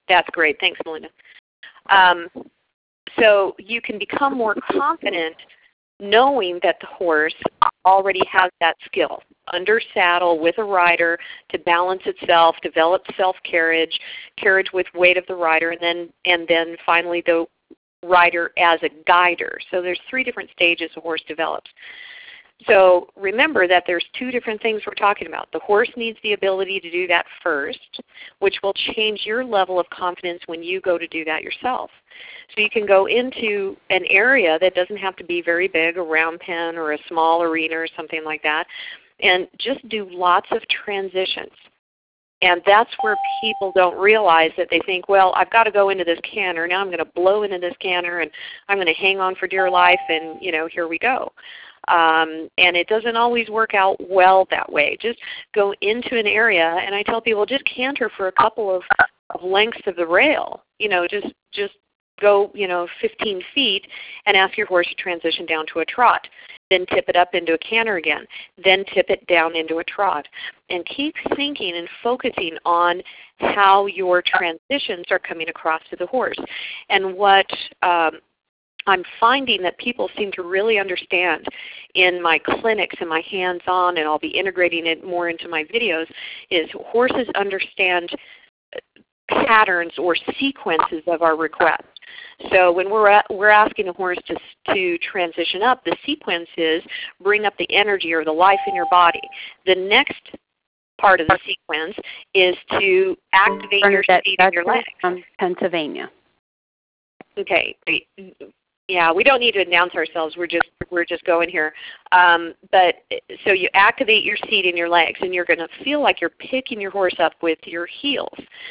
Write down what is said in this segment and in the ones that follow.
That's great. Thanks, Melinda. So you can become more confident knowing that the horse already has that skill, under saddle with a rider, to balance itself, develop self-carriage, carriage with weight of the rider, and then finally the rider as a guider. So there's 3 different stages a horse develops. So remember that there's 2 different things we're talking about. The horse needs the ability to do that first, which will change your level of confidence when you go to do that yourself. So you can go into an area that doesn't have to be very big, a round pen or a small arena or something like that, and just do lots of transitions. And that's where people don't realize that. They think, well, I've got to go into this canter. Now I'm going to blow into this canter, and I'm going to hang on for dear life, and, here we go. And it doesn't always work out well that way. Just go into an area, and I tell people, just canter for a couple of lengths of the rail. Just go, 15 feet and ask your horse to transition down to a trot. Then tip it up into a canter again. Then tip it down into a trot. And keep thinking and focusing on how your transitions are coming across to the horse. And what I'm finding that people seem to really understand in my clinics and my hands-on, and I'll be integrating it more into my videos, is horses understand patterns or sequences of our requests. So when we're asking a horse to transition up, the sequence is bring up the energy or the life in your body. The next part of the sequence is to activate your feet and your legs. From Pennsylvania. Okay. Yeah, we don't need to announce ourselves. We're just going here. But so you activate your seat and your legs, and you're going to feel like you're picking your horse up with your heels.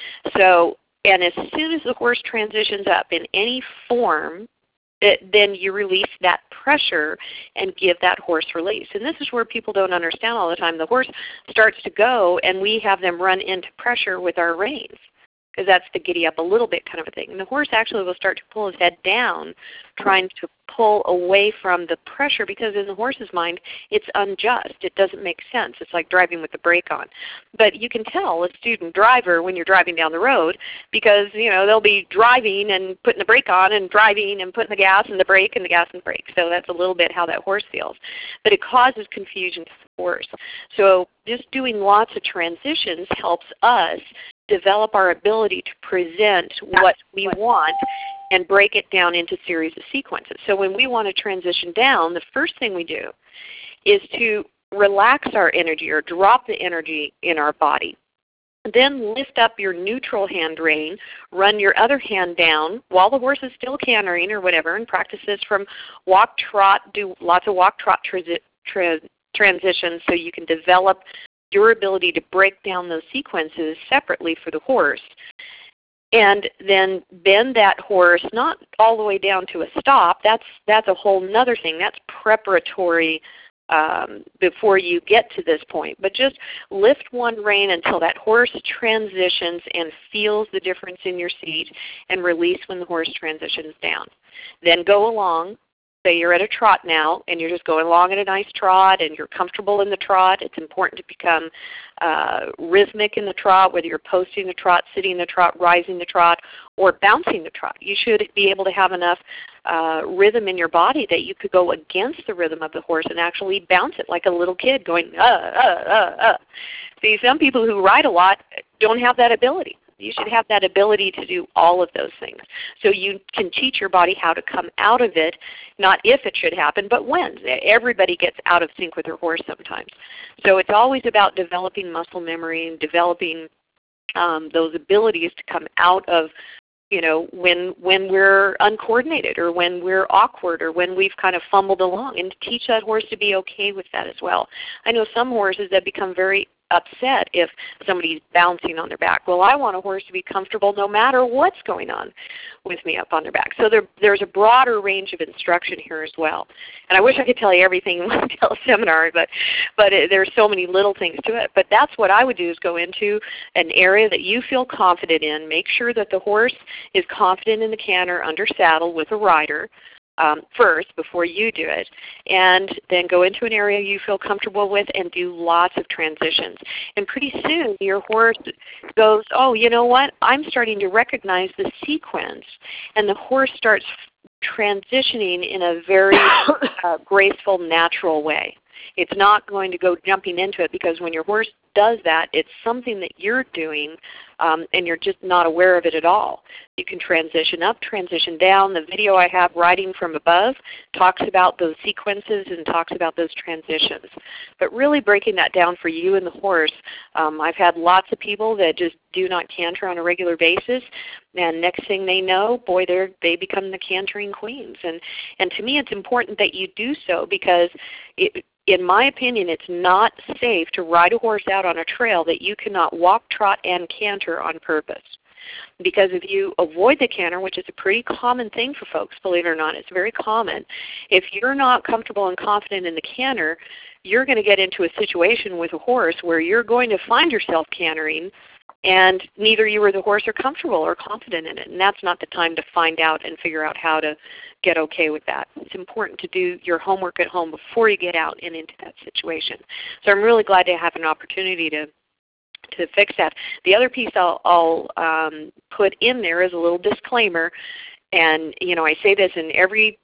And as soon as the horse transitions up in any form, then you release that pressure and give that horse release. And this is where people don't understand all the time. The horse starts to go, and we have them run into pressure with our reins, because that's the giddy up a little bit kind of a thing. And the horse actually will start to pull his head down, trying to pull away from the pressure, because in the horse's mind, it's unjust. It doesn't make sense. It's like driving with the brake on. But you can tell a student driver when you're driving down the road, because they'll be driving and putting the brake on, and driving and putting the gas and the brake and the gas and the brake. So that's a little bit how that horse feels. But it causes confusion to the horse. So just doing lots of transitions helps us develop our ability to present what we want and break it down into series of sequences. So when we want to transition down, the first thing we do is to relax our energy or drop the energy in our body. Then lift up your neutral hand rein, run your other hand down while the horse is still cantering or whatever, and practice this from walk, trot, do lots of walk, trot transitions so you can develop your ability to break down those sequences separately for the horse. And then bend that horse, not all the way down to a stop. That's a whole other thing. That's preparatory before you get to this point. But just lift one rein until that horse transitions and feels the difference in your seat, and release when the horse transitions down. Then go along. Say you're at a trot now, and you're just going along at a nice trot, and you're comfortable in the trot. It's important to become rhythmic in the trot, whether you're posting the trot, sitting the trot, rising the trot, or bouncing the trot. You should be able to have enough rhythm in your body that you could go against the rhythm of the horse and actually bounce it like a little kid going, See, some people who ride a lot don't have that ability. You should have that ability to do all of those things. So you can teach your body how to come out of it, not if it should happen, but when. Everybody gets out of sync with their horse sometimes. So it's always about developing muscle memory and developing those abilities to come out of, when we're uncoordinated, or when we're awkward, or when we've kind of fumbled along, and to teach that horse to be okay with that as well. I know some horses that become very upset if somebody's bouncing on their back. Well, I want a horse to be comfortable no matter what's going on with me up on their back. So there's a broader range of instruction here as well. And I wish I could tell you everything in one teleseminar, but there's so many little things to it. But that's what I would do, is go into an area that you feel confident in. Make sure that the horse is confident in the canter under saddle with a rider. first before you do it, and then go into an area you feel comfortable with and do lots of transitions. And pretty soon your horse goes, oh, you know what? I'm starting to recognize the sequence, and the horse starts transitioning in a very graceful, natural way. It's not going to go jumping into it, because when your horse does that, it's something that you're doing and you're just not aware of it at all. You can transition up, transition down. The video I have, Riding from Above, talks about those sequences and talks about those transitions. But really breaking that down for you and the horse, I've had lots of people that just do not canter on a regular basis, and next thing they know, boy, they become the cantering queens. And to me, it's important that you do so, because in my opinion, it's not safe to ride a horse out on a trail that you cannot walk, trot, and canter on purpose. Because if you avoid the canter, which is a pretty common thing for folks, believe it or not, it's very common. If you're not comfortable and confident in the canter, you're going to get into a situation with a horse where you're going to find yourself cantering, and neither you or the horse are comfortable or confident in it. And that's not the time to find out and figure out how to get okay with that. It's important to do your homework at home before you get out and into that situation. So I'm really glad to have an opportunity to fix that. The other piece I'll put in there is a little disclaimer, and I say this in every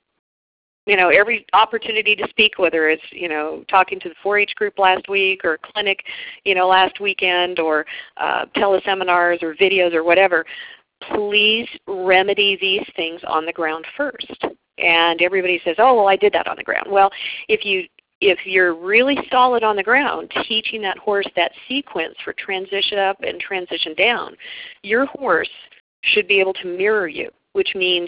opportunity to speak, whether it's talking to the 4-H group last week, or a clinic last weekend, or teleseminars or videos or whatever. Please remedy these things on the ground first. And everybody says, oh, well, I did that on the ground. Well, if you're really solid on the ground, teaching that horse that sequence for transition up and transition down, your horse should be able to mirror you, which means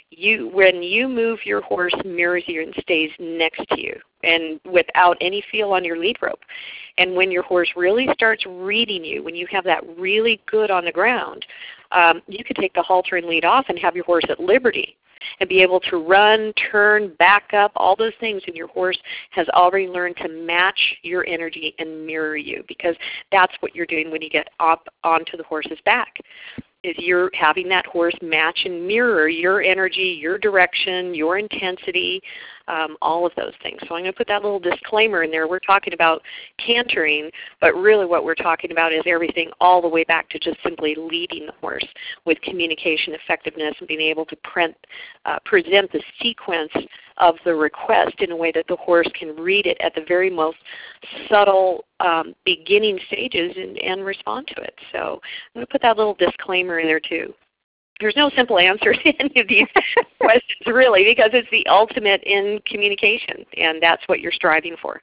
when you move, your horse mirrors you and stays next to you, and without any feel on your lead rope. And when your horse really starts reading you, when you have that really good on the ground, you could take the halter and lead off and have your horse at liberty and be able to run, turn, back up, all those things, and your horse has already learned to match your energy and mirror you, because that's what you're doing when you get up onto the horse's back, is you're having that horse match and mirror your energy, your direction, your intensity, all of those things. So I'm going to put that little disclaimer in there. We're talking about cantering, but really what we're talking about is everything all the way back to just simply leading the horse with communication effectiveness and being able to present the sequence of the request in a way that the horse can read it at the very most subtle beginning stages and respond to it. So I'm going to put that little disclaimer in there too. There's no simple answer to any of these questions, really, because it's the ultimate in communication, and that's what you're striving for.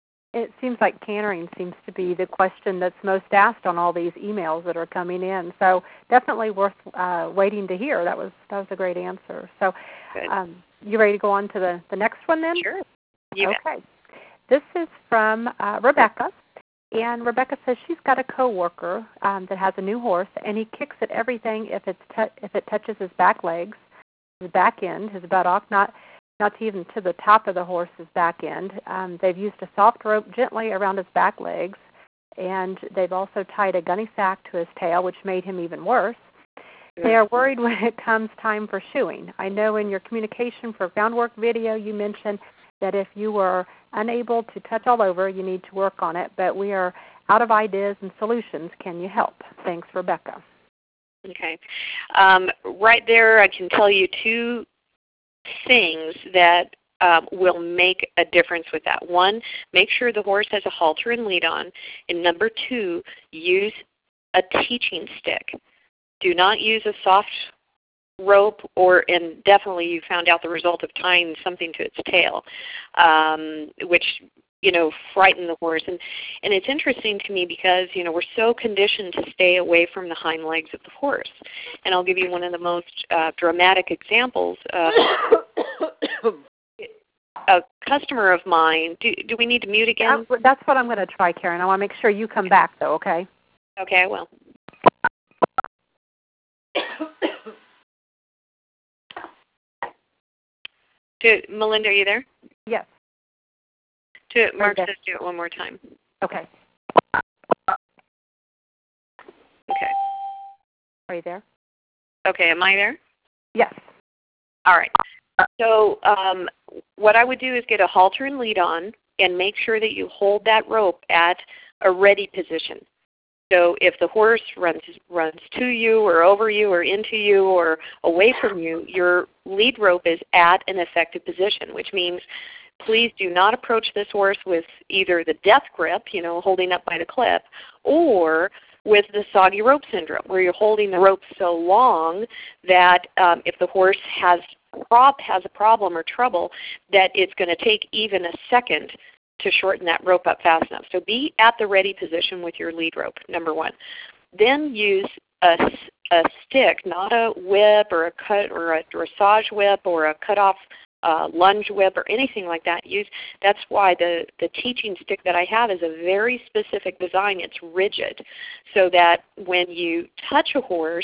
It seems like cantering seems to be the question that's most asked on all these emails that are coming in. So definitely worth waiting to hear. That was a great answer. So you ready to go on to the next one then? Sure. Okay. This is from Rebecca. And Rebecca says she's got a coworker that has a new horse, and he kicks at everything if it touches his back legs, his back end, his buttock, not even to the top of the horse's back end. They've used a soft rope gently around his back legs, and they've also tied a gunny sack to his tail, which made him even worse. They are worried when it comes time for shoeing. I know in your communication for groundwork video you mentioned that if you were unable to touch all over, you need to work on it, but we are out of ideas and solutions. Can you help? Thanks, Rebecca. Okay. Right there I can tell you two things that will make a difference with that. One, make sure the horse has a halter and lead on. And number two, use a teaching stick. Do not use a soft rope, and definitely you found out the result of tying something to its tail, which frighten the horse. And it's interesting to me because we're so conditioned to stay away from the hind legs of the horse. And I'll give you one of the most dramatic examples. A customer of mine. Do we need to mute again? That's what I'm going to try, Karen. I want to make sure you come back, though. Okay. Okay, I will. Melinda, are you there? Yes. Mark says do it one more time. Okay. Okay. Are you there? Okay, am I there? Yes. All right. So what I would do is get a halter and lead on and make sure that you hold that rope at a ready position. So if the horse runs to you or over you or into you or away from you, your lead rope is at an effective position, which means please do not approach this horse with either the death grip, holding up by the clip, or with the soggy rope syndrome, where you're holding the rope so long that if the horse has a problem or trouble, that it's going to take even a second to shorten that rope up fast enough. So be at the ready position with your lead rope, number one. Then use a stick, not a whip or a cut or a dressage whip or a cut-off lunge whip or anything like that. That's why the teaching stick that I have is a very specific design. It's rigid, so that when you touch a horse,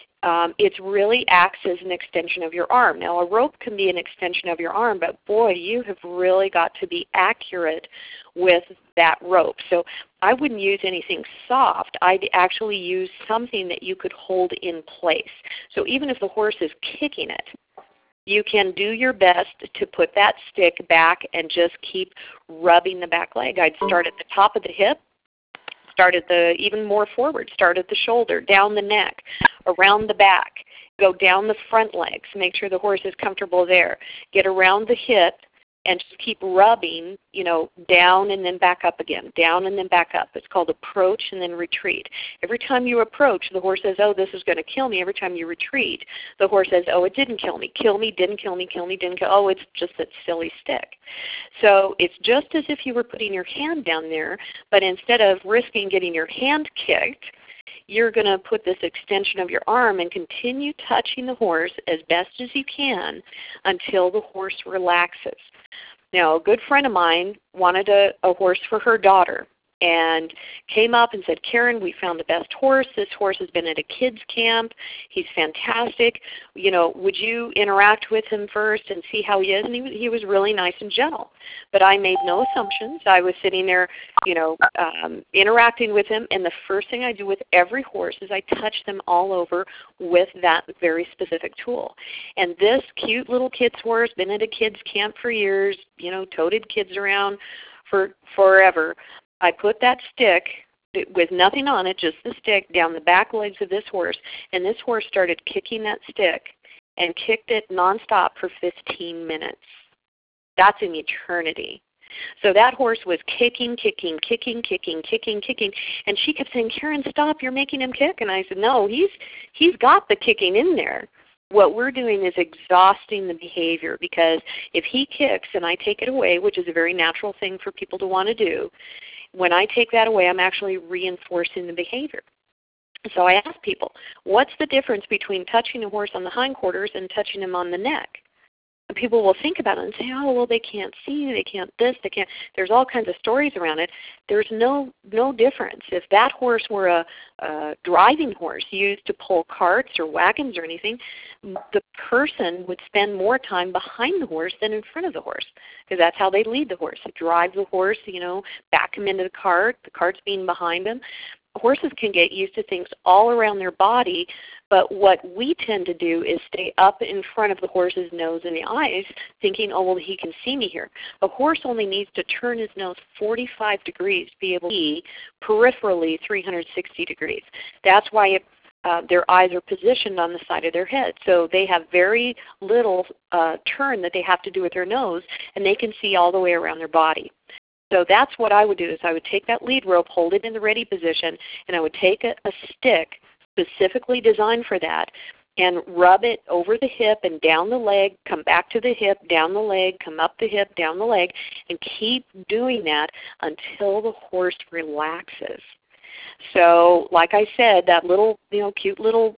it really acts as an extension of your arm. Now, a rope can be an extension of your arm, but boy, you have really got to be accurate with that rope. So I wouldn't use anything soft. I'd actually use something that you could hold in place. So even if the horse is kicking it, you can do your best to put that stick back and just keep rubbing the back leg. I'd start at the top of the hip, start at even more forward, start at the shoulder, down the neck, around the back, go down the front legs, make sure the horse is comfortable there, get around the hip, and just keep rubbing, down and then back up again, down and then back up. It's called approach and then retreat. Every time you approach, the horse says, oh, this is going to kill me. Every time you retreat, the horse says, oh, it didn't kill me. Kill me, didn't kill me, kill me, didn't kill. Oh, it's just that silly stick. So it's just as if you were putting your hand down there, but instead of risking getting your hand kicked, you're going to put this extension of your arm and continue touching the horse as best as you can until the horse relaxes. Now, a good friend of mine wanted a horse for her daughter and came up and said, Karen, we found the best horse. This horse has been at a kids camp. He's fantastic. Would you interact with him first and see how he is? And he was really nice and gentle. But I made no assumptions. I was sitting there, interacting with him. And the first thing I do with every horse is I touch them all over with that very specific tool. And this cute little kid's horse, been at a kids camp for years, toted kids around for forever. I put that stick with nothing on it, just the stick, down the back legs of this horse, and this horse started kicking that stick and kicked it nonstop for 15 minutes. That's an eternity. So that horse was kicking, and she kept saying, Karen, stop, you're making him kick. And I said, no, he's got the kicking in there. What we're doing is exhausting the behavior, because if he kicks and I take it away, which is a very natural thing for people to want to do, when I take that away, I'm actually reinforcing the behavior. So I ask people, what's the difference between touching a horse on the hindquarters and touching him on the neck? And people will think about it and say, oh, well, they can't see, they can't this, they can't. There's all kinds of stories around it. There's no difference. If that horse were a driving horse used to pull carts or wagons or anything, the person would spend more time behind the horse than in front of the horse, because that's how they lead the horse. They drive the horse, back him into the cart's being behind him. Horses can get used to things all around their body, but what we tend to do is stay up in front of the horse's nose and the eyes, thinking, oh, well, he can see me here. A horse only needs to turn his nose 45 degrees to be able to see peripherally 360 degrees. That's why their eyes are positioned on the side of their head. So they have very little turn that they have to do with their nose, and they can see all the way around their body. So that's what I would do, is I would take that lead rope, hold it in the ready position, and I would take a stick specifically designed for that and rub it over the hip and down the leg, come back to the hip, down the leg, come up the hip, down the leg, and keep doing that until the horse relaxes. So like I said, that little, cute little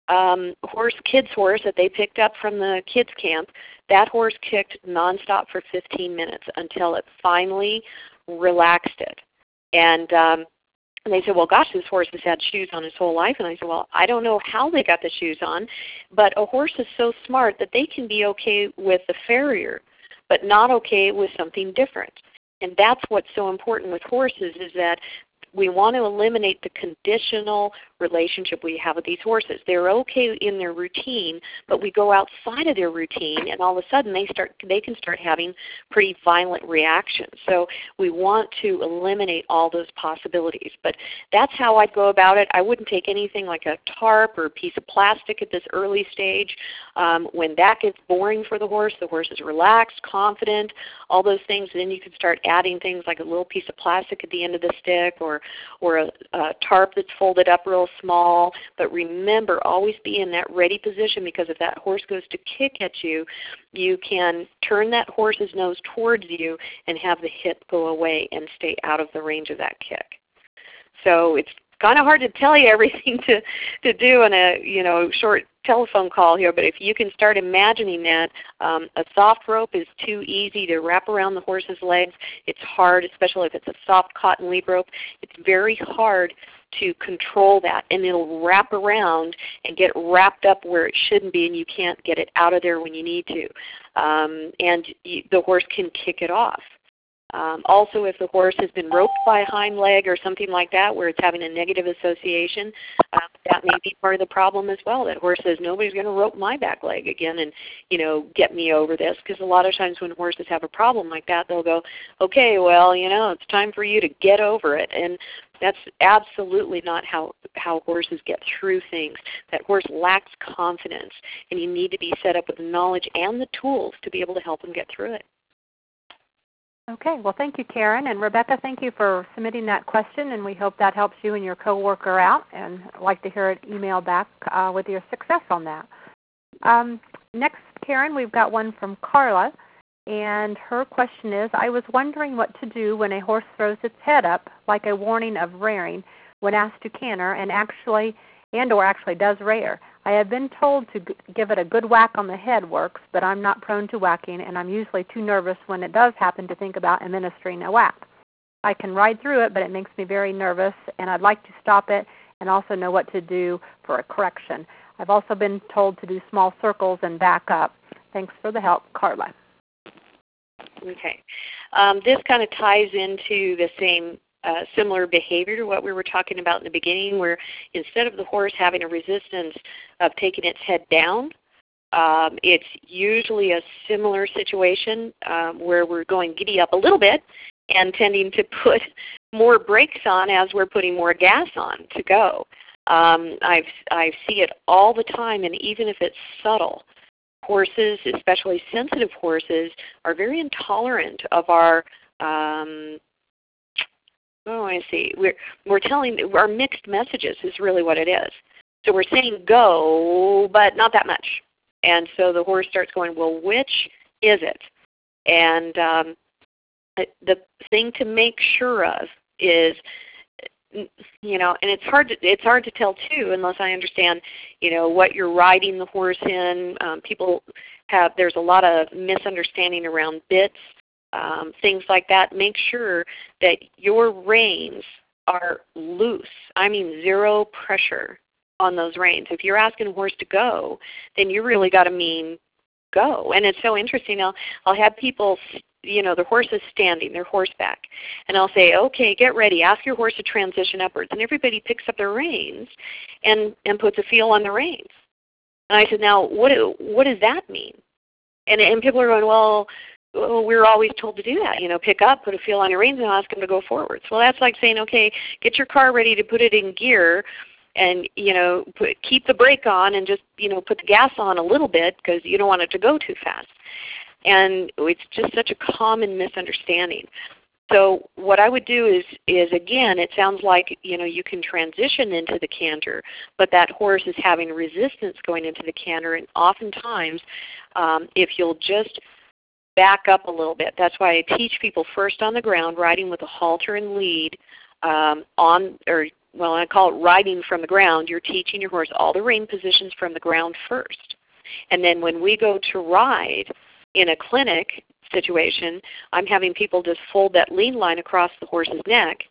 kids horse that they picked up from the kids camp, that horse kicked nonstop for 15 minutes until it finally relaxed it. And they said, well, gosh, this horse has had shoes on his whole life. And I said, well, I don't know how they got the shoes on, but a horse is so smart that they can be okay with the farrier, but not okay with something different. And that's what's so important with horses, is that we want to eliminate the conditional relationship we have with these horses. They're okay in their routine, but we go outside of their routine, and all of a sudden they can start having pretty violent reactions. So we want to eliminate all those possibilities. But that's how I'd go about it. I wouldn't take anything like a tarp or a piece of plastic at this early stage. When that gets boring for the horse is relaxed, confident, all those things. And then you can start adding things like a little piece of plastic at the end of the stick, or a tarp that's folded up real small. But remember, always be in that ready position, because if that horse goes to kick at you, you can turn that horse's nose towards you and have the hip go away and stay out of the range of that kick. So it's kind of hard to tell you everything to do in a short telephone call here, but if you can start imagining that, a soft rope is too easy to wrap around the horse's legs. It's hard, especially if it's a soft cotton lead rope. It's very hard to control that, and it'll wrap around and get wrapped up where it shouldn't be, and you can't get it out of there when you need to. The horse can kick it off. Also, if the horse has been roped by a hind leg or something like that, where it's having a negative association, that may be part of the problem as well. That horse says, nobody's going to rope my back leg again and, get me over this. Because a lot of times when horses have a problem like that, they'll go, okay, well, it's time for you to get over it. And that's absolutely not how horses get through things. That horse lacks confidence, and you need to be set up with the knowledge and the tools to be able to help them get through it. Okay, well, thank you, Karen. And Rebecca, thank you for submitting that question, and we hope that helps you and your coworker out, and I'd like to hear it emailed back with your success on that. Next, Karen, we've got one from Carla, and her question is, I was wondering what to do when a horse throws its head up, like a warning of rearing, when asked to canter, and actually does rear. I have been told to give it a good whack on the head works, but I'm not prone to whacking, and I'm usually too nervous when it does happen to think about administering a whack. I can ride through it, but it makes me very nervous, and I'd like to stop it and also know what to do for a correction. I've also been told to do small circles and back up. Thanks for the help, Carla. Okay. This kind of ties into the same similar behavior to what we were talking about in the beginning, where instead of the horse having a resistance of taking its head down, it's usually a similar situation where we're going giddy up a little bit and tending to put more brakes on as we're putting more gas on to go. I see it all the time, and even if it's subtle, horses, especially sensitive horses, are very intolerant of our we're telling our mixed messages is really what it is. So we're saying go, but not that much. And so the horse starts going, well, which is it? And the thing to make sure of is, and it's hard to tell too, unless I understand, what you're riding the horse in. There's a lot of misunderstanding around bits. Things like that. Make sure that your reins are loose. I mean, zero pressure on those reins. If you're asking a horse to go, then you really got to mean go. And it's so interesting. I'll have people, the horse is standing, they're horseback, and I'll say, okay, get ready. Ask your horse to transition upwards. And everybody picks up their reins and puts a feel on the reins. And I said, now, what does that mean? And people are going, well, we're always told to do that, pick up, put a feel on your reins, and ask them to go forwards. Well, that's like saying, okay, get your car ready to put it in gear and, keep the brake on and just, put the gas on a little bit because you don't want it to go too fast. And it's just such a common misunderstanding. So what I would do is again, it sounds like, you can transition into the canter, but that horse is having resistance going into the canter, and oftentimes if you'll just back up a little bit. That's why I teach people first on the ground, riding with a halter and lead I call it riding from the ground. You're teaching your horse all the rein positions from the ground first. And then when we go to ride in a clinic situation, I'm having people just fold that lead line across the horse's neck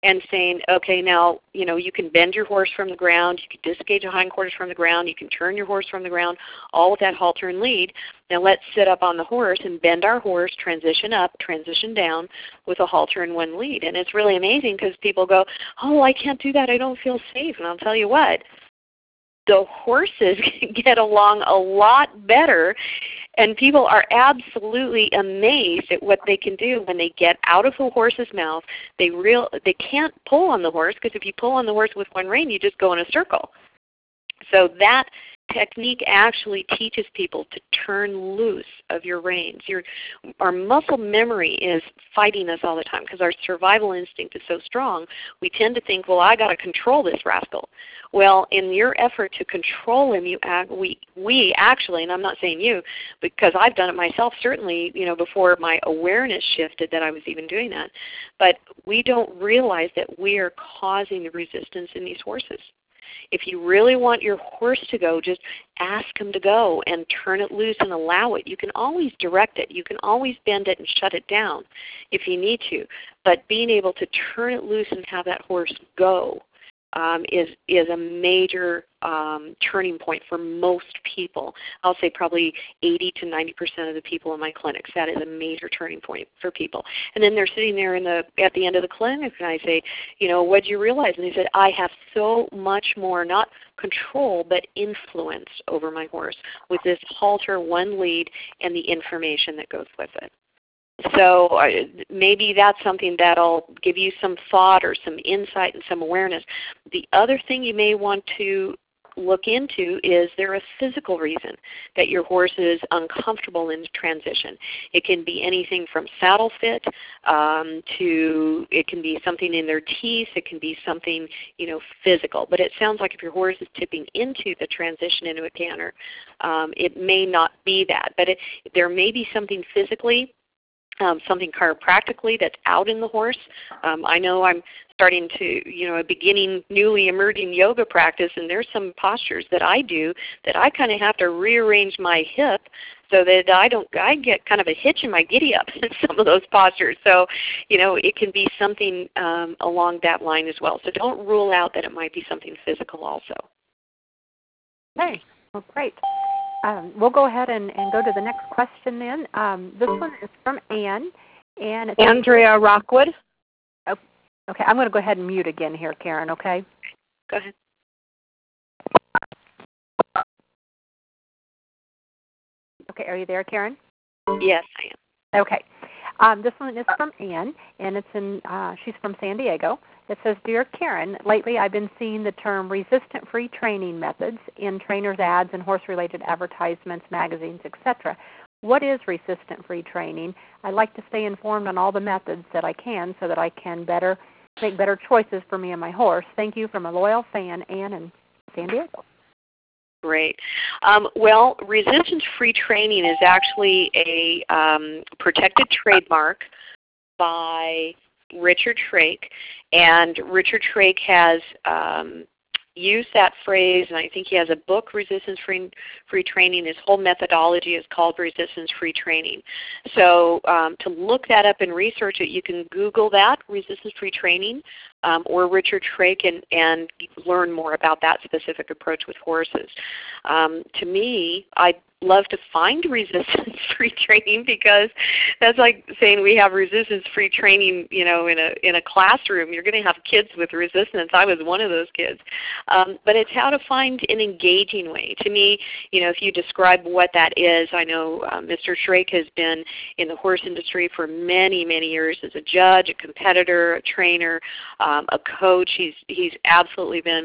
and saying, okay, now, you can bend your horse from the ground, you can disengage the hindquarters from the ground, you can turn your horse from the ground, all with that halter and lead. Now let's sit up on the horse and bend our horse, transition up, transition down with a halter and one lead. And it's really amazing because people go, oh, I can't do that, I don't feel safe. And I'll tell you what, the horses get along a lot better, and people are absolutely amazed at what they can do when they get out of the horse's mouth. They can't pull on the horse, because if you pull on the horse with one rein, you just go in a circle. So that technique actually teaches people to turn loose of your reins. Our muscle memory is fighting us all the time because our survival instinct is so strong. We tend to think, well, I got to control this rascal. Well, in your effort to control him, we actually, and I'm not saying you, because I've done it myself, certainly, before my awareness shifted that I was even doing that, but we don't realize that we are causing the resistance in these horses. If you really want your horse to go, just ask him to go and turn it loose and allow it. You can always direct it. You can always bend it and shut it down if you need to. But being able to turn it loose and have that horse go is a major turning point for most people. I'll say probably 80 to 90% of the people in my clinics. That is a major turning point for people. And then they're sitting there at the end of the clinic, and I say, what did you realize? And they said, I have so much more, not control, but influence over my horse with this halter, one lead, and the information that goes with it. So maybe that's something that'll give you some thought or some insight and some awareness. The other thing you may want to look into is there a physical reason that your horse is uncomfortable in transition? It can be anything from saddle fit to it can be something in their teeth. It can be something physical. But it sounds like if your horse is tipping into the transition into a canter, it may not be that. But there may be something physically. Something chiropractically that's out in the horse. I know I'm starting to, a beginning, newly emerging yoga practice, and there's some postures that I do that I kind of have to rearrange my hip so that I get kind of a hitch in my giddy up in some of those postures. So, it can be something along that line as well. So don't rule out that it might be something physical also. Okay, well, great. We'll go ahead and go to the next question then. This one is from Ann. And it's Andrea Rockwood. Oh, okay, I'm going to go ahead and mute again here, Karen, okay? Go ahead. Okay, are you there, Karen? Yes, I am. Okay. This one is from Ann, and she's from San Diego. It says, Dear Karen, lately I've been seeing the term resistant-free training methods in trainers' ads and horse-related advertisements, magazines, etc. What is resistant-free training? I'd like to stay informed on all the methods that I can so that I can make better choices for me and my horse. Thank you from a loyal fan, Ann in San Diego. Great. Well, resistance-free training is actually a protected trademark by Richard Shrake, and Richard Shrake has used that phrase, and I think he has a book, Resistance-Free Training. His whole methodology is called Resistance-Free Training. So to look that up and research it, you can Google that, Resistance-Free Training, or Richard Shrake, and learn more about that specific approach with horses. To me, I love to find resistance-free training because that's like saying we have resistance-free training, in a classroom. You're going to have kids with resistance. I was one of those kids. But it's how to find an engaging way. To me, if you describe what that is, I know Mr. Shrake has been in the horse industry for many, many years as a judge, a competitor, a trainer, a coach. He's absolutely been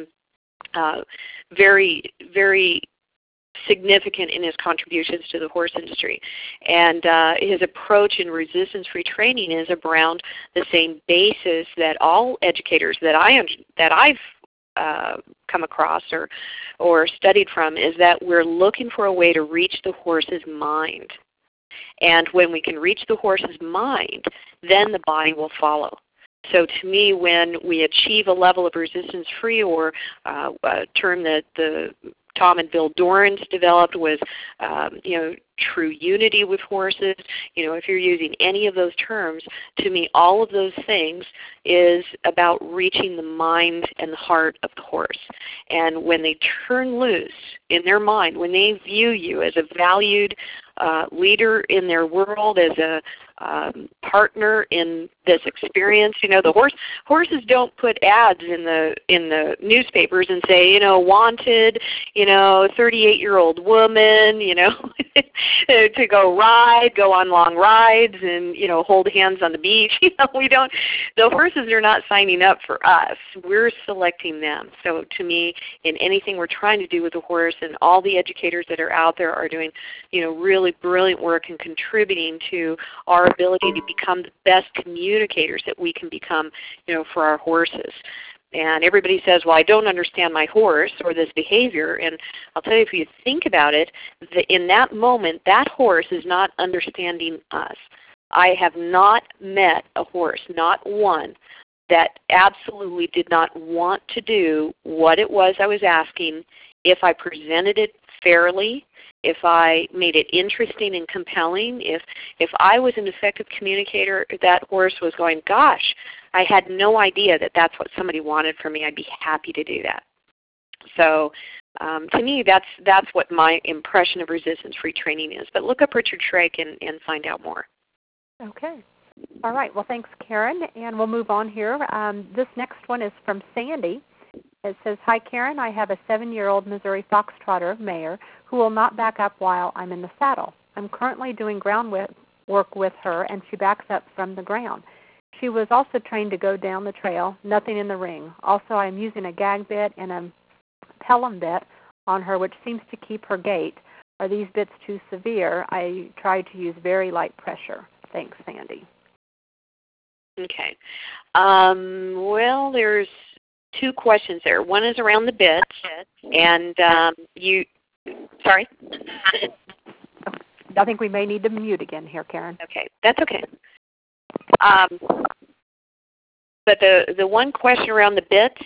very, very significant in his contributions to the horse industry. And his approach in resistance-free training is around the same basis that all educators that I've come across or studied from, is that we're looking for a way to reach the horse's mind. And when we can reach the horse's mind, then the body will follow. So to me, when we achieve a level of resistance-free, or a term that the Tom and Bill Dorrance developed was, true unity with horses. If you're using any of those terms, to me, all of those things is about reaching the mind and the heart of the horse. And when they turn loose in their mind, when they view you as a valued leader in their world, as a partner in this experience, the horses don't put ads in the newspapers and say, wanted, 38-year-old woman, to go on long rides and, hold hands on the beach. We don't, the horses are not signing up for us. We're selecting them. So to me, in anything we're trying to do with the horse, and all the educators that are out there are doing, really brilliant work and contributing to our ability to become the best communicators that we can become, for our horses. And everybody says, well, I don't understand my horse or this behavior. And I'll tell you, if you think about it, in that moment, that horse is not understanding us. I have not met a horse, not one, that absolutely did not want to do what it was I was asking if I presented it fairly, if I made it interesting and compelling. If I was an effective communicator, that horse was going, gosh, I had no idea that that's what somebody wanted from me. I'd be happy to do that. So to me, that's what my impression of resistance-free training is. But look up Richard Shrake and find out more. Okay. All right. Well, thanks, Karen. And we'll move on here. This next one is from Sandy. It says, hi, Karen. I have a 7-year-old Missouri Foxtrotter mare who will not back up while I'm in the saddle. I'm currently doing ground work with her, and she backs up from the ground. She was also trained to go down the trail, nothing in the ring. Also, I'm using a gag bit and a Pelham bit on her, which seems to keep her gait. Are these bits too severe? I try to use very light pressure. Thanks, Sandy. Okay. Well, there's two questions there. One is around the bits, and sorry? I think we may need to mute again here, Karen. Okay, that's okay. But the one question around the bits,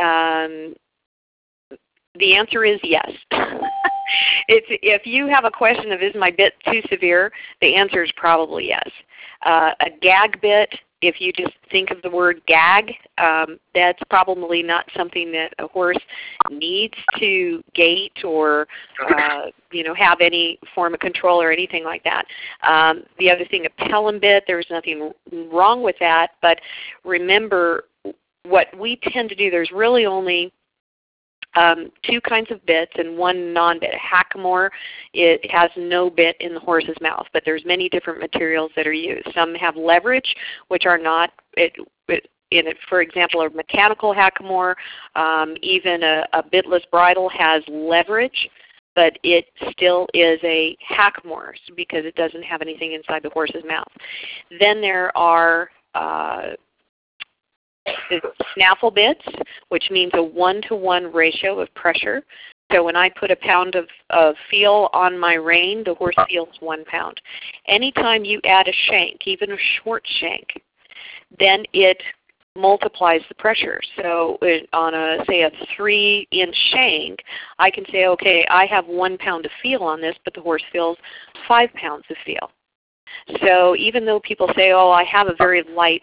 the answer is yes. If you have a question of is my bit too severe, the answer is probably yes. A gag bit, if you just think of the word gag, that's probably not something that a horse needs to gait or have any form of control or anything like that. The other thing, a Pelham bit, there's nothing wrong with that, but remember what we tend to do, there's really only two kinds of bits and one non-bit. A hackamore, it has no bit in the horse's mouth, but there's many different materials that are used. Some have leverage, which are not for example, a mechanical hackamore, even a bitless bridle has leverage, but it still is a hackamore because it doesn't have anything inside the horse's mouth. Then there are snaffle bits, which means a 1-to-1 ratio of pressure. So when I put a pound of feel on my rein, the horse feels 1 pound. Anytime you add a shank, even a short shank, then it multiplies the pressure. So on a 3-inch shank, I can say, okay, I have 1 pound of feel on this, but the horse feels 5 pounds of feel. So even though people say, oh, I have a very light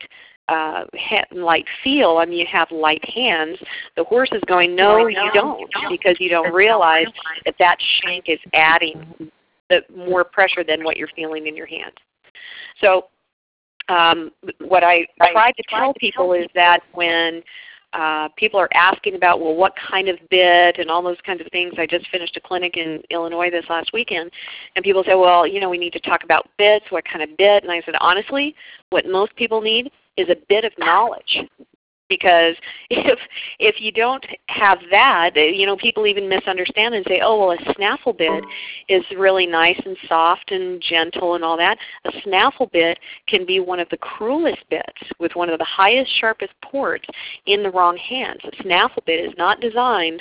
feel, you have light hands, the horse is going, no, you don't, because you don't realize that shank is adding more pressure than what you're feeling in your hand. So what I try to tell people is that when people are asking about, well, what kind of bit and all those kinds of things. I just finished a clinic in Illinois this last weekend, and people say, well, we need to talk about bits, what kind of bit? And I said, honestly, what most people need is a bit of knowledge. Because if you don't have that, people even misunderstand and say, oh, well, a snaffle bit is really nice and soft and gentle and all that. A snaffle bit can be one of the cruelest bits with one of the highest, sharpest ports in the wrong hands. A snaffle bit is not designed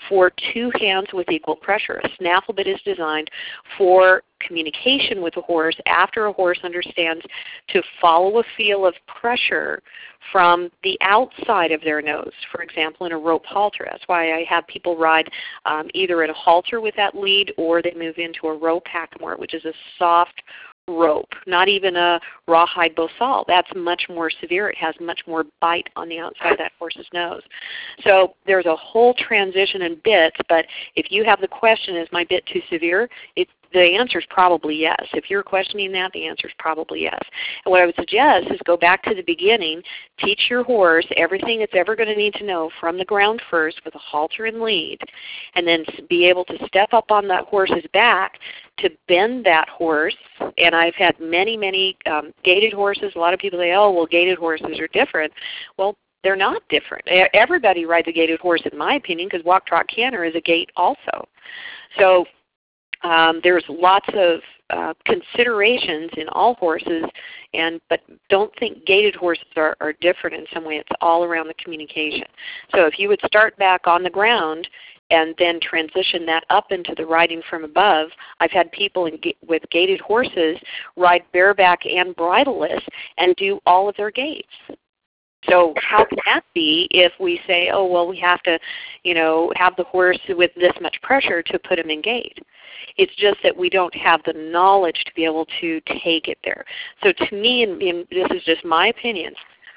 for two hands with equal pressure. A snaffle bit is designed for communication with a horse after a horse understands to follow a feel of pressure from the outside of their nose, for example, in a rope halter. That's why I have people ride either in a halter with that lead, or they move into a rope hackamore, which is a soft rope, not even a rawhide bosal. That's much more severe. It has much more bite on the outside of that horse's nose. So there's a whole transition in bits, but if you have the question, is my bit too severe? The answer is probably yes. If you're questioning that, the answer is probably yes. And what I would suggest is go back to the beginning, teach your horse everything it's ever going to need to know from the ground first with a halter and lead, and then be able to step up on that horse's back to bend that horse. And I've had many, many gaited horses. A lot of people say, oh, well, gaited horses are different. Well, they're not different. Everybody rides a gaited horse, in my opinion, because walk, trot, canter is a gait also. So there's lots of considerations in all horses, but don't think gaited horses are different in some way. It's all around the communication. So if you would start back on the ground and then transition that up into the riding from above, I've had people with gaited horses ride bareback and bridleless and do all of their gaits. So how can that be if we say, oh, well, we have to, have the horse with this much pressure to put him in gait? It's just that we don't have the knowledge to be able to take it there. So to me, and this is just my opinion,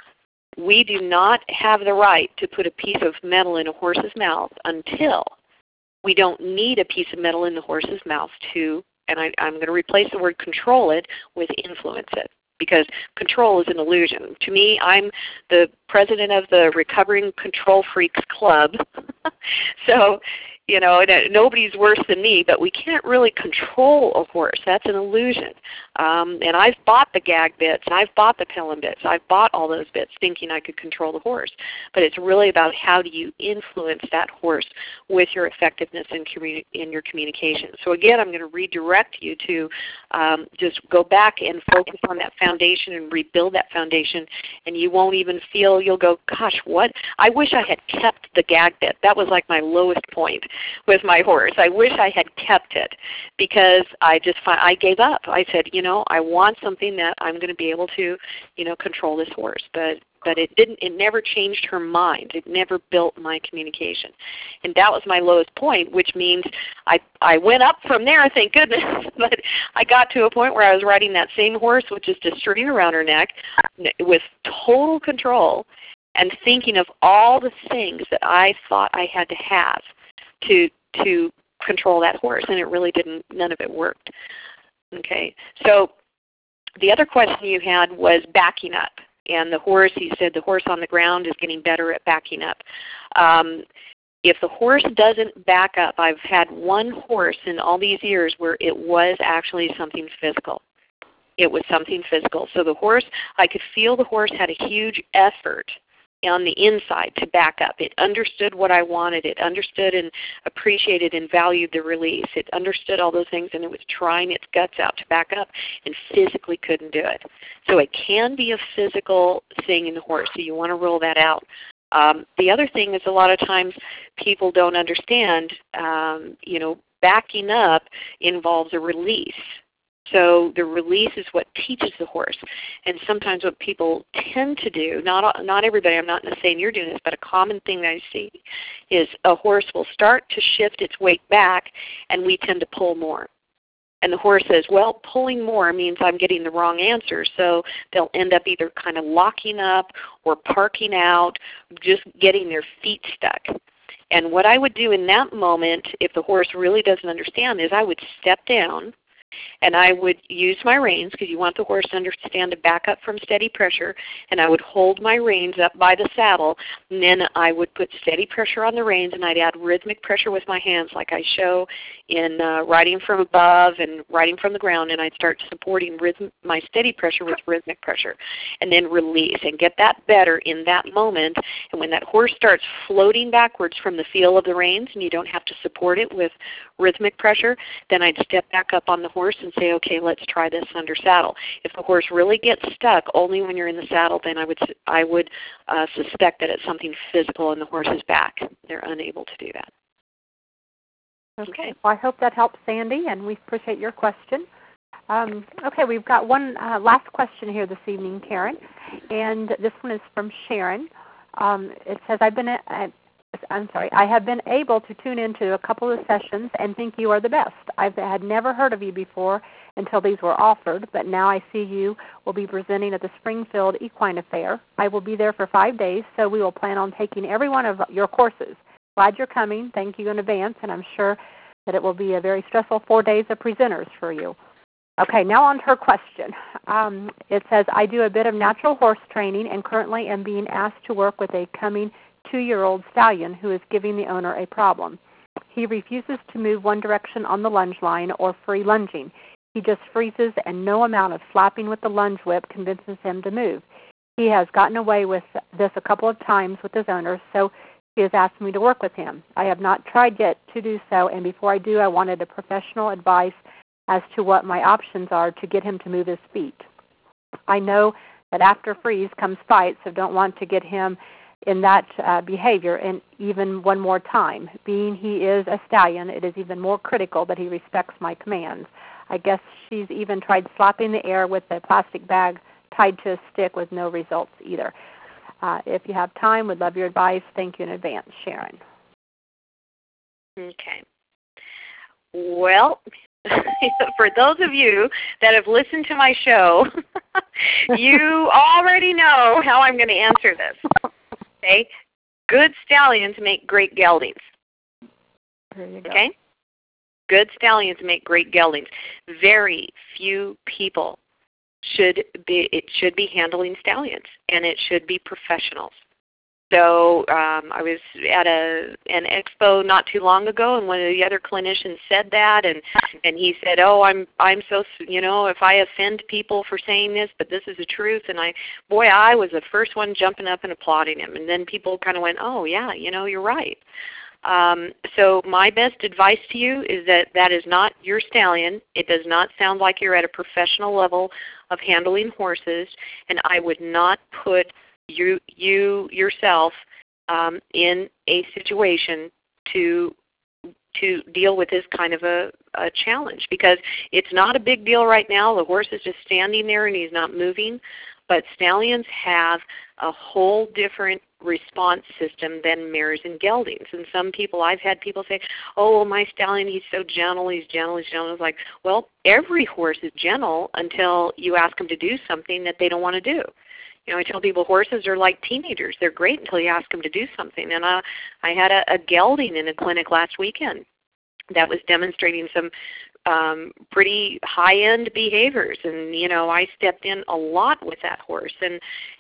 we do not have the right to put a piece of metal in a horse's mouth until we don't need a piece of metal in the horse's mouth to, and I'm going to replace the word control it with influence it. Because control is an illusion. To me, I'm the president of the Recovering Control Freaks Club. So, nobody's worse than me, but we can't really control a horse. That's an illusion. And I've bought the gag bits, I've bought the Pelham bits, I've bought all those bits thinking I could control the horse. But it's really about how do you influence that horse with your effectiveness in your communication. So again, I'm going to redirect you to just go back and focus on that foundation and rebuild that foundation, and you won't even feel, you'll go, gosh, what? I wish I had kept the gag bit. That was like my lowest point with my horse. I wish I had kept it because I gave up. I said, I want something that I'm going to be able to, control this horse. But it never changed her mind. It never built my communication. And that was my lowest point, which means I went up from there, thank goodness, but I got to a point where I was riding that same horse with just a string around her neck with total control and thinking of all the things that I thought I had to have to control that horse, and it really didn't, none of it worked. Okay, so the other question you had was backing up. And the horse, he said the horse on the ground is getting better at backing up. If the horse doesn't back up, I've had one horse in all these years where it was actually something physical. It was something physical. So the horse, I could feel the horse had a huge effort on the inside to back up. It understood what I wanted. It understood and appreciated and valued the release. It understood all those things, and it was trying its guts out to back up and physically couldn't do it. So it can be a physical thing in the horse, so you want to rule that out. The other thing is a lot of times people don't understand, backing up involves a release. So the release is what teaches the horse. And sometimes what people tend to do, not everybody, I'm not saying you're doing this, but a common thing that I see is a horse will start to shift its weight back, and we tend to pull more. And the horse says, well, pulling more means I'm getting the wrong answer. So they'll end up either kind of locking up or parking out, just getting their feet stuck. And what I would do in that moment, if the horse really doesn't understand, is I would step down, and I would use my reins, because you want the horse to understand to back up from steady pressure, and I would hold my reins up by the saddle, and then I would put steady pressure on the reins, and I'd add rhythmic pressure with my hands like I show in riding from above and riding from the ground, and I'd start supporting my steady pressure with rhythmic pressure, and then release and get that better in that moment. And when that horse starts floating backwards from the feel of the reins and you don't have to support it with rhythmic pressure, then I'd step back up on the horse and say, okay, let's try this under saddle. If the horse really gets stuck only when you're in the saddle, then I would suspect that it's something physical in the horse's back. They're unable to do that. Okay. Well, I hope that helps, Sandy, and we appreciate your question. Okay, we've got one last question here this evening, Karen, and this one is from Sharon. It says, I have been able to tune into a couple of sessions and think you are the best. I had never heard of you before until these were offered, but now I see you will be presenting at the Springfield Equine Affair. I will be there for 5 days, so we will plan on taking every one of your courses. Glad you're coming. Thank you in advance, and I'm sure that it will be a very stressful 4 days of presenters for you. Okay, now on to her question. It says, I do a bit of natural horse training and currently am being asked to work with a coming 2-year-old stallion who is giving the owner a problem. He refuses to move one direction on the lunge line or free lunging. He just freezes, and no amount of slapping with the lunge whip convinces him to move. He has gotten away with this a couple of times with his owner, so he has asked me to work with him. I have not tried yet to do so, and before I do, I wanted a professional advice as to what my options are to get him to move his feet. I know that after freeze comes fight, so don't want to get him in that behavior and even one more time. Being he is a stallion, it is even more critical that he respects my commands. I guess she's even tried slapping the air with a plastic bag tied to a stick with no results either. If you have time, would love your advice. Thank you in advance, Sharon. Okay. Well, for those of you that have listened to my show, you already know how I'm going to answer this. Okay? Good stallions make great geldings. There you go. Okay? Good stallions make great geldings. Very few people should be handling stallions, and it should be professionals. So I was at an expo not too long ago, and one of the other clinicians said that, and he said, "Oh, I'm so, if I offend people for saying this, but this is the truth." And I was the first one jumping up and applauding him, and then people kind of went, "Oh yeah, you're right." So my best advice to you is that is not your stallion. It does not sound like you're at a professional level of handling horses, and I would not put you yourself in a situation to deal with this kind of a challenge, because it's not a big deal right now. The horse is just standing there and he's not moving, but stallions have a whole different response system than mares and geldings. And I've had people say, "Oh, well, my stallion, he's so gentle, he's gentle, he's gentle." It's like, well, every horse is gentle until you ask them to do something that they don't want to do. I tell people horses are like teenagers. They're great until you ask them to do something. And I had a gelding in a clinic last weekend that was demonstrating some pretty high-end behaviors, and I stepped in a lot with that horse. And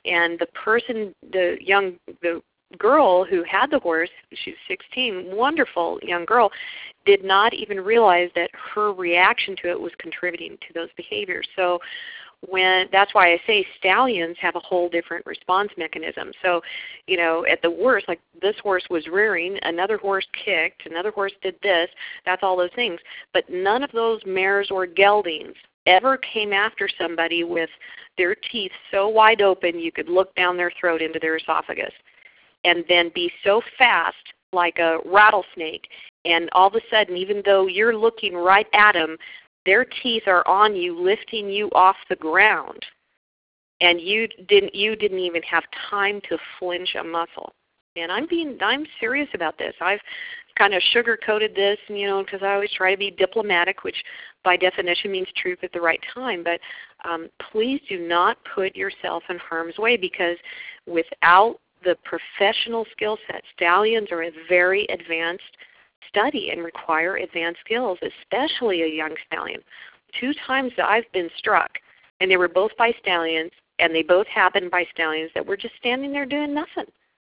the girl who had the horse, she was 16, wonderful young girl, did not even realize that her reaction to it was contributing to those behaviors. So that's why I say stallions have a whole different response mechanism. So, at the worst, like this horse was rearing, another horse kicked, another horse did this, that's all those things. But none of those mares or geldings ever came after somebody with their teeth so wide open you could look down their throat into their esophagus, and then be so fast like a rattlesnake. And all of a sudden, even though you're looking right at them, their teeth are on you, lifting you off the ground, and you didn't even have time to flinch a muscle. And I'm serious about this. I've kind of sugar-coated this, because I always try to be diplomatic, which by definition means truth at the right time. But please do not put yourself in harm's way, because without the professional skill set, stallions are a very advanced study and require advanced skills, especially a young stallion. 2 times I've been struck, and they were both by stallions, and they both happened by stallions that were just standing there doing nothing.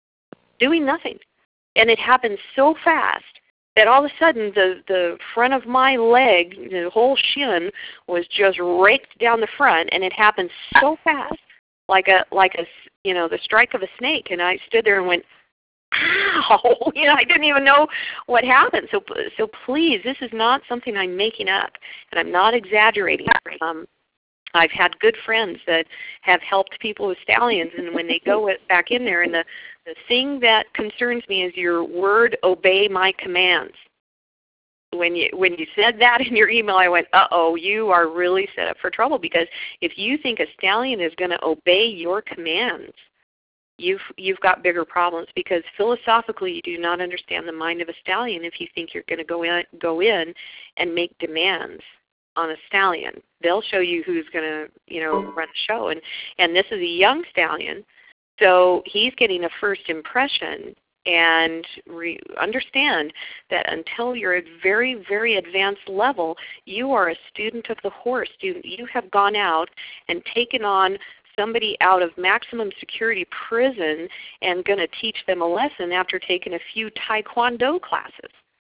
And it happened so fast that all of a sudden the front of my leg, the whole shin, was just raked down the front, and it happened so fast, like the strike of a snake. And I stood there and went, ow! I didn't even know what happened. So please, this is not something I'm making up, and I'm not exaggerating. I've had good friends that have helped people with stallions, and when they go back in there, and the thing that concerns me is your word, obey my commands. when you said that in your email, I went, uh-oh, you are really set up for trouble, because if you think a stallion is going to obey your commands, you've got bigger problems, because philosophically you do not understand the mind of a stallion if you think you're going to go in and make demands on a stallion. They'll show you who's going to, run the show. And this is a young stallion, so he's getting a first impression. And understand that until you're at very, very advanced level, you are a student of the horse. You have gone out and taken on somebody out of maximum security prison and going to teach them a lesson after taking a few Taekwondo classes.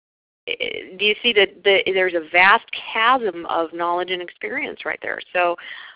Do you see that there's a vast chasm of knowledge and experience right there? So,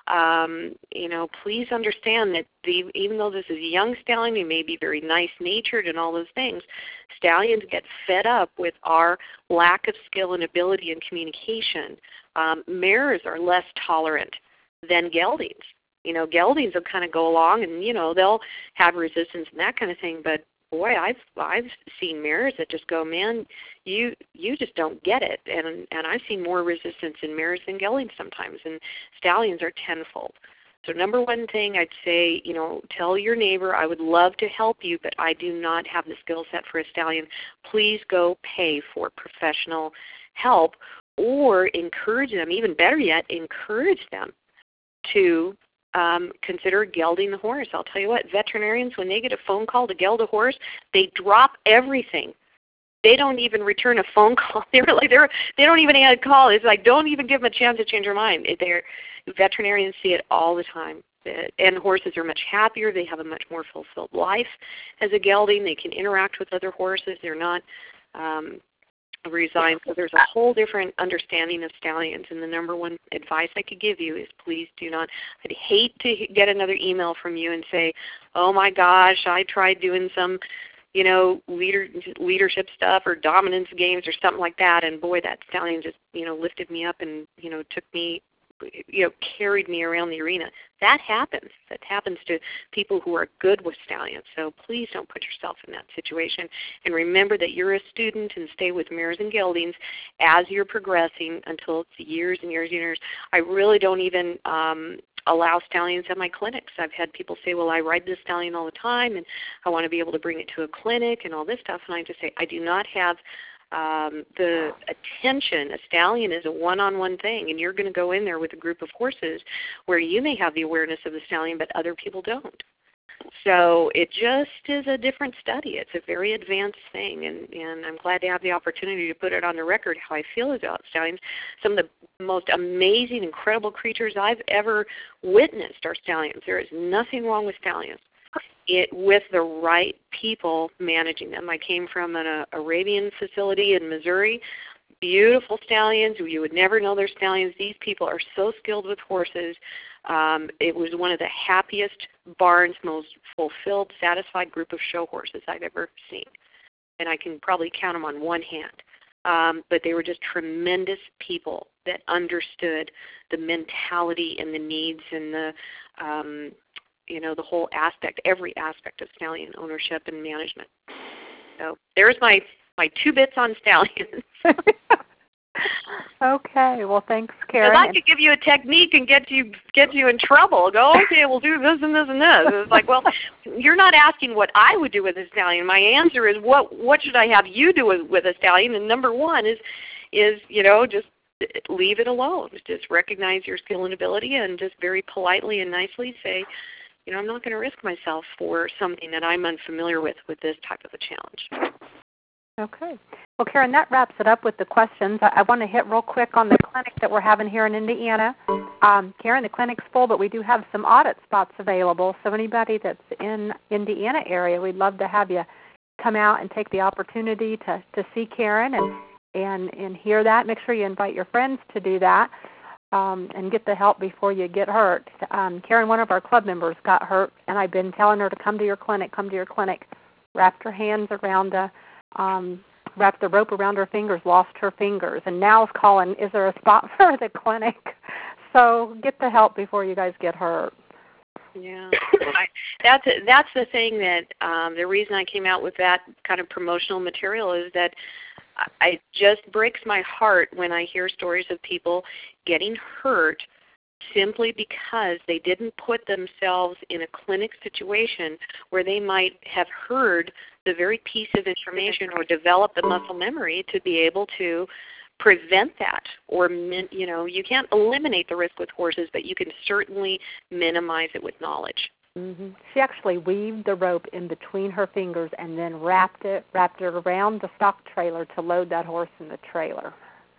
please understand that even though this is a young stallion, he may be very nice-natured and all those things, stallions get fed up with our lack of skill and ability in communication. Mares are less tolerant than geldings. Geldings will kind of go along and, they'll have resistance and that kind of thing, but boy, I've seen mares that just go, man, you just don't get it. And I've seen more resistance in mares than geldings sometimes, and stallions are tenfold. So number one thing I'd say, tell your neighbor, I would love to help you, but I do not have the skill set for a stallion. Please go pay for professional help, or encourage them, even better yet, encourage them to consider gelding the horse. I'll tell you what, veterinarians, when they get a phone call to geld a horse, they drop everything. They don't even return a phone call. They don't even add a call. It's like, don't even give them a chance to change their mind. Veterinarians see it all the time. And horses are much happier. They have a much more fulfilled life as a gelding. They can interact with other horses. They're not resigned. So there's a whole different understanding of stallions. And the number one advice I could give you is please do not. I'd hate to get another email from you and say, oh my gosh, I tried doing some leadership stuff or dominance games or something like that, and boy, that stallion just, lifted me up and, took me, carried me around the arena. That happens. That happens to people who are good with stallions. So please don't put yourself in that situation. And remember that you're a student, and stay with mares and geldings as you're progressing until it's years and years and years. I really don't even allow stallions at my clinics. I've had people say, well, I ride this stallion all the time, and I want to be able to bring it to a clinic and all this stuff. And I just say, I do not have the attention. A stallion is a one-on-one thing, and you're going to go in there with a group of horses where you may have the awareness of the stallion, but other people don't. So it just is a different study. It's a very advanced thing, and I'm glad to have the opportunity to put it on the record how I feel about stallions. Some of the most amazing, incredible creatures I've ever witnessed are stallions. There is nothing wrong with stallions. With the right people managing them. I came from an Arabian facility in Missouri. Beautiful stallions. You would never know they're stallions. These people are so skilled with horses. It was one of the happiest barns, most fulfilled, satisfied group of show horses I've ever seen. And I can probably count them on one hand. But they were just tremendous people that understood the mentality and the needs and the the whole aspect, every aspect of stallion ownership and management. So there's my 2 bits on stallions. Okay, well, thanks, Karen. I'd like to give you a technique and get you in trouble. Go, okay, we'll do this and this and this. It's like, well, you're not asking what I would do with a stallion. My answer is, what should I have you do with a stallion? And number one is just leave it alone. Just recognize your skill and ability, and just very politely and nicely say, I'm not going to risk myself for something that I'm unfamiliar with this type of a challenge. Okay. Well, Karen, that wraps it up with the questions. I want to hit real quick on the clinic that we're having here in Indiana. Karen, the clinic's full, but we do have some audit spots available. So anybody that's in Indiana area, we'd love to have you come out and take the opportunity to see Karen and hear that. Make sure you invite your friends to do that. And get the help before you get hurt. Karen, one of our club members, got hurt, and I've been telling her to come to your clinic, wrapped her hands around, wrapped the rope around her fingers, lost her fingers, and now is calling, is there a spot for the clinic? So get the help before you guys get hurt. Yeah, that's the thing that the reason I came out with that kind of promotional material is that it just breaks my heart when I hear stories of people getting hurt simply because they didn't put themselves in a clinic situation where they might have heard the very piece of information or developed the muscle memory to be able to prevent that. Or, you can't eliminate the risk with horses, but you can certainly minimize it with knowledge. Mm-hmm. She actually weaved the rope in between her fingers and then wrapped it around the stock trailer to load that horse in the trailer.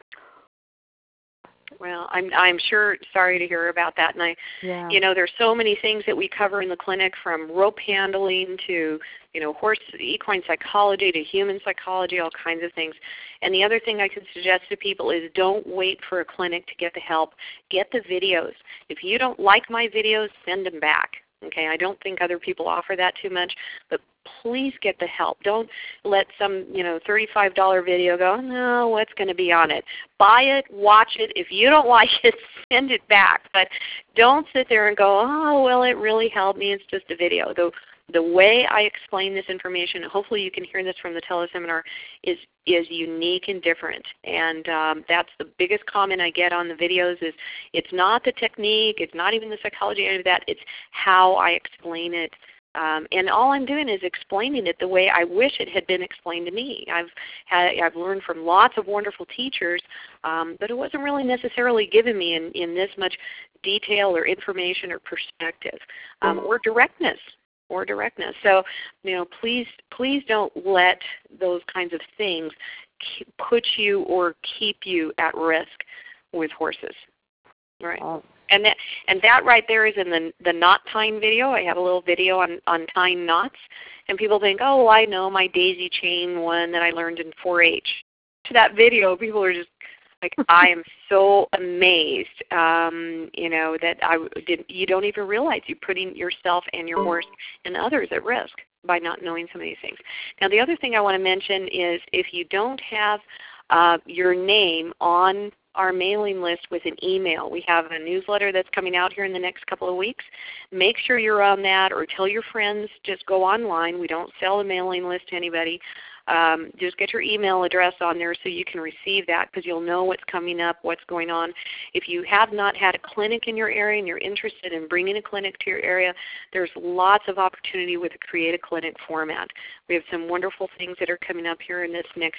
Well, I'm sure sorry to hear about that, and there's so many things that we cover in the clinic, from rope handling to horse equine psychology to human psychology, all kinds of things. And the other thing I could suggest to people is don't wait for a clinic to get the help. Get the videos. If you don't like my videos, send them back. Okay, I don't think other people offer that too much, but please get the help. Don't let some $35 video go, no, what's going to be on it? Buy it, watch it. If you don't like it, send it back. But don't sit there and go, oh, well, it really helped me. It's just a video. The way I explain this information, hopefully you can hear this from the teleseminar, is unique and different. And that's the biggest comment I get on the videos is it's not the technique, it's not even the psychology, any of that, it's how I explain it. And all I'm doing is explaining it the way I wish it had been explained to me. I've learned from lots of wonderful teachers, but it wasn't really necessarily given me in this much detail or information or perspective or directness. So, please don't let those kinds of things put you or keep you at risk with horses. Right. And that right there is in the knot tying video. I have a little video on tying knots, and people think, oh, I know my daisy chain one that I learned in 4-H. To that video, people are just like, I am so amazed, that you don't even realize you're putting yourself and your horse and others at risk by not knowing some of these things. Now, the other thing I want to mention is if you don't have your name on our mailing list with an email, we have a newsletter that's coming out here in the next couple of weeks. Make sure you're on that, or tell your friends, just go online. We don't sell a mailing list to anybody. Just get your email address on there so you can receive that, because you'll know what's coming up, what's going on. If you have not had a clinic in your area and you're interested in bringing a clinic to your area, there's lots of opportunity with a Create a Clinic format. We have some wonderful things that are coming up here in this next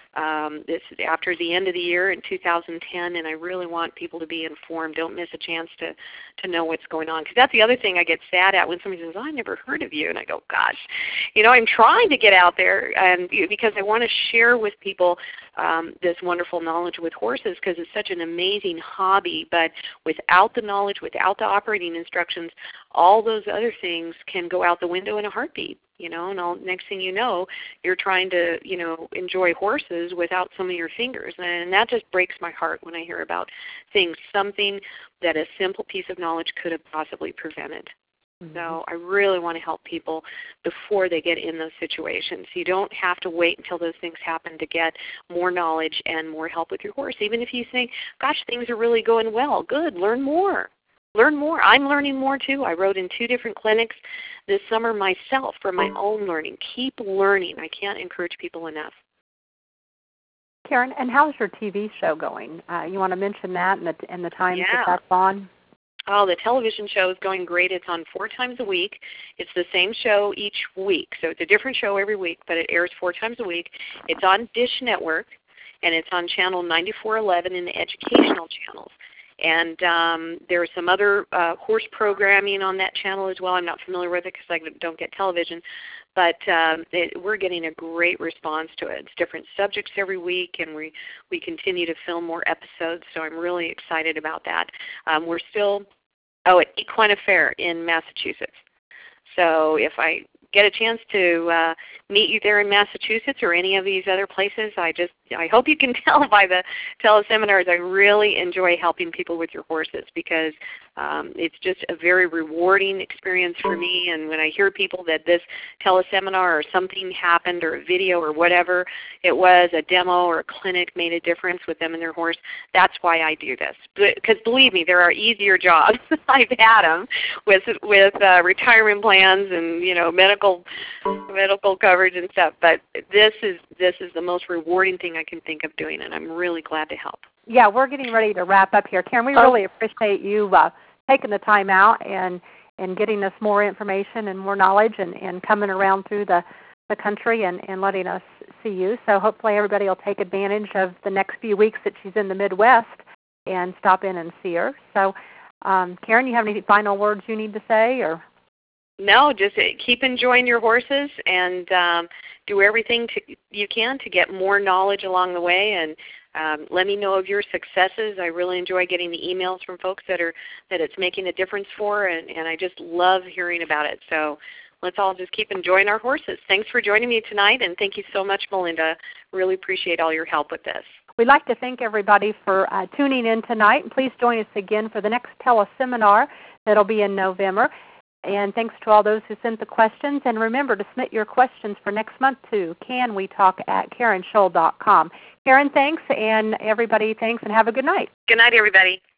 after the end of the year in 2010, and I really want people to be informed. Don't miss a chance to know what's going on, because that's the other thing I get sad at when somebody says, oh, I never heard of you, and I go, gosh, I'm trying to get out there, and because I want to share with people this wonderful knowledge with horses, because it's such an amazing hobby. But without the knowledge, without the operating instructions, all those other things can go out the window in a heartbeat. And next thing you know, you're trying to, enjoy horses without some of your fingers. And that just breaks my heart when I hear about things, something that a simple piece of knowledge could have possibly prevented. Mm-hmm. So I really want to help people before they get in those situations. You don't have to wait until those things happen to get more knowledge and more help with your horse. Even if you think, gosh, things are really going well, good, learn more. Learn more. I'm learning more too. I rode in 2 different clinics this summer myself for my own learning. Keep learning. I can't encourage people enough. Karen, and how's your TV show going? You want to mention that and the times that's on? Oh, the television show is going great. It's on 4 times a week. It's the same show each week. So it's a different show every week, but it airs 4 times a week. It's on Dish Network, and it's on channel 9411 in the educational channels. And there's some other horse programming on that channel as well. I'm not familiar with it because I don't get television. But we're getting a great response to it. It's different subjects every week, and we continue to film more episodes, so I'm really excited about that. We're still at Equine Affair in Massachusetts. So if I get a chance to meet you there in Massachusetts or any of these other places, I hope you can tell by the teleseminars I really enjoy helping people with your horses, because it's just a very rewarding experience for me. And when I hear people that this teleseminar or something happened, or a video or whatever it was, a demo or a clinic made a difference with them and their horse, that's why I do this. Because believe me, there are easier jobs. I've had them with retirement plans and medical coverage and stuff. But this is the most rewarding thing everything I can think of doing, and I'm really glad to help. Yeah, we're getting ready to wrap up here. Karen, we really appreciate you taking the time out and getting us more information and more knowledge and coming around through the country and letting us see you. So hopefully everybody will take advantage of the next few weeks that she's in the Midwest and stop in and see her. So, Karen, you have any final words you need to say? Or no, just keep enjoying your horses and do everything you can to get more knowledge along the way, and let me know of your successes. I really enjoy getting the emails from folks that it's making a difference for, and I just love hearing about it. So let's all just keep enjoying our horses. Thanks for joining me tonight, and thank you so much, Melinda. Really appreciate all your help with this. We'd like to thank everybody for tuning in tonight, and please join us again for the next teleseminar that will be in November. And thanks to all those who sent the questions. And remember to submit your questions for next month to canwetalk@KarenScholl.com. Karen, thanks, and everybody, thanks, and have a good night. Good night, everybody.